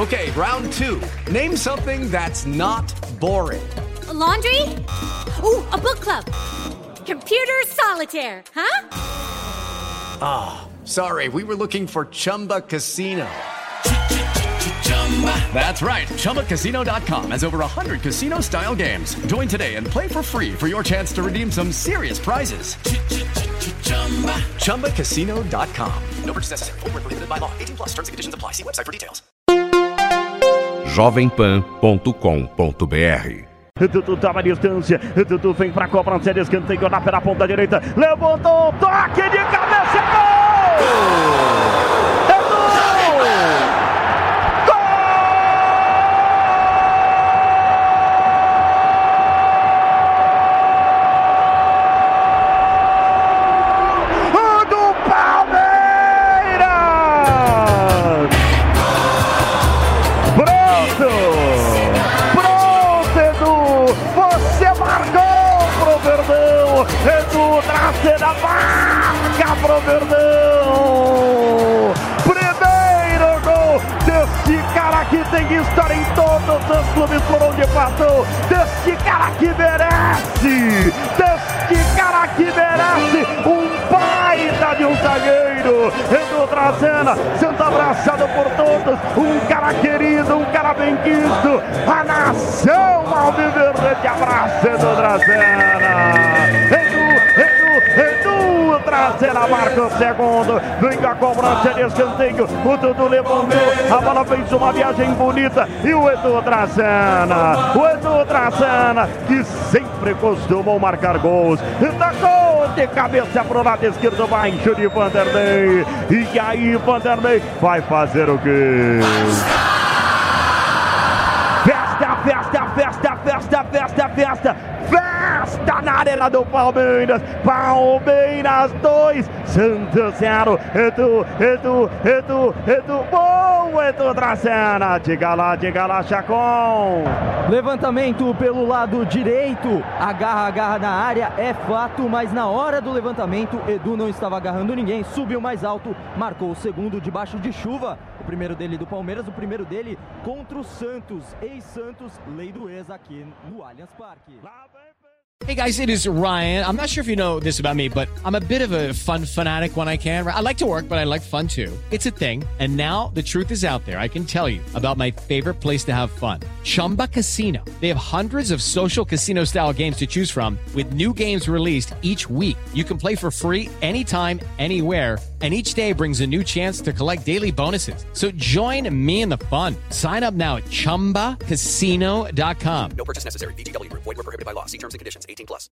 Okay, round two. Name something that's not boring. A laundry? Ooh, a book club. Computer solitaire, huh? Ah, sorry, we were looking for Chumba Casino. That's right. ChumbaCasino.com has over 100 casino-style games. Join today and play for free for your chance to redeem some serious prizes. ChumbaCasino.com. No purchase necessary. Void where prohibited by law. 18+ terms and conditions apply. See website for details. jovempan.com.br. Dudu toma a distância, Dudu vem pra cobrança de escanteio lá pela ponta direita, levantou, toque de cabeça, gol! Edu Dracena marca pro Verdão. Primeiro gol desse cara que tem história em todos os clubes por onde passou. Desse cara que merece. Desse cara que merece um baita de um zagueiro. Edu Dracena sendo abraçado por todos. Um cara querido, um cara bem quisto. A nação alviverde abraça Edu Dracena. Edu Dracena marca o segundo. Vem com a cobrança de escanteio. O Dudu levantou. A bola fez uma viagem bonita. E o Edu Dracena que sempre costumou marcar gols. Tacou de cabeça pro lado esquerdo baixo de Vanderlei. E aí Vanderlei vai fazer o quê? Festa na arena do Palmeiras. Palmeiras 2, Santos 0. Edu. Bom, Edu Dracena. Diga lá, Chacon. Levantamento pelo lado direito. Agarra na área, é fato, mas na hora do levantamento, Edu não estava agarrando ninguém. Subiu mais alto, marcou o segundo debaixo de chuva. O primeiro dele do Palmeiras, o primeiro dele contra o Santos. Ex-Santos, lei do ex aqui no Allianz Parque. Hey guys, it is Ryan. I'm not sure if you know this about me, but I'm a bit of a fun fanatic when I can. I like to work, but I like fun too. It's a thing. And now the truth is out there. I can tell you about my favorite place to have fun. Chumba Casino. They have hundreds of social casino style games to choose from with new games released each week. You can play for free anytime, anywhere. And each day brings a new chance to collect daily bonuses. So join me in the fun. Sign up now at ChumbaCasino.com. No purchase necessary. VGW Group. Void where prohibited by law. See terms and conditions. 18+.